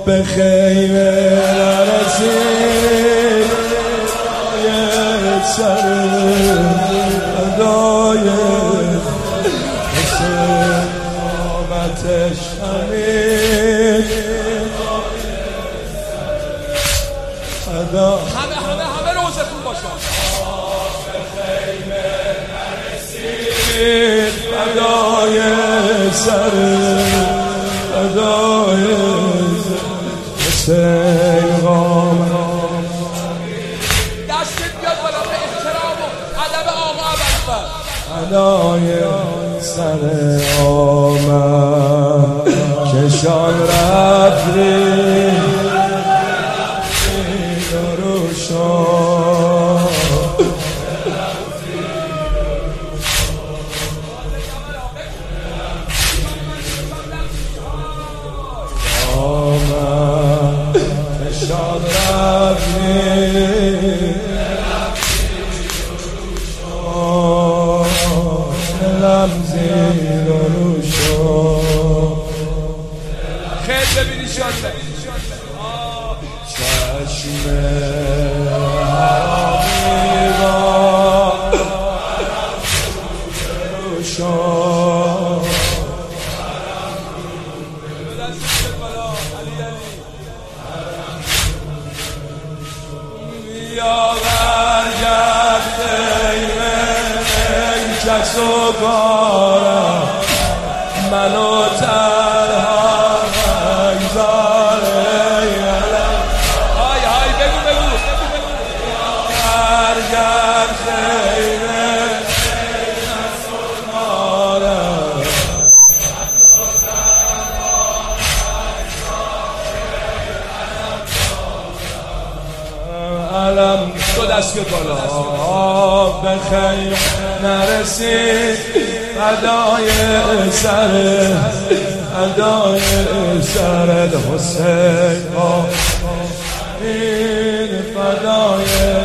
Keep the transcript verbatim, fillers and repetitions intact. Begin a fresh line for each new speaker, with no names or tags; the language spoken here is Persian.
به خیمه نرسید سر ادای حسین آمتش همین ادا
همه همه همه روزتون باشن
به خیمه نرسید ادای سر ادای حسین آمتش ادای سر آمد کشان رفتی دروشان آمد کشان رفتی زیر و
خیلی ببینی شانده
چشم حرامی با روشان بیا برگرد کس و کارم منو تنها نگذاره
های های بگو بگو
برگرد خیره کس و کارم علم
دو دست بیاد بالا
به خیر نرسید ادای سر ادای سر حسین این فدای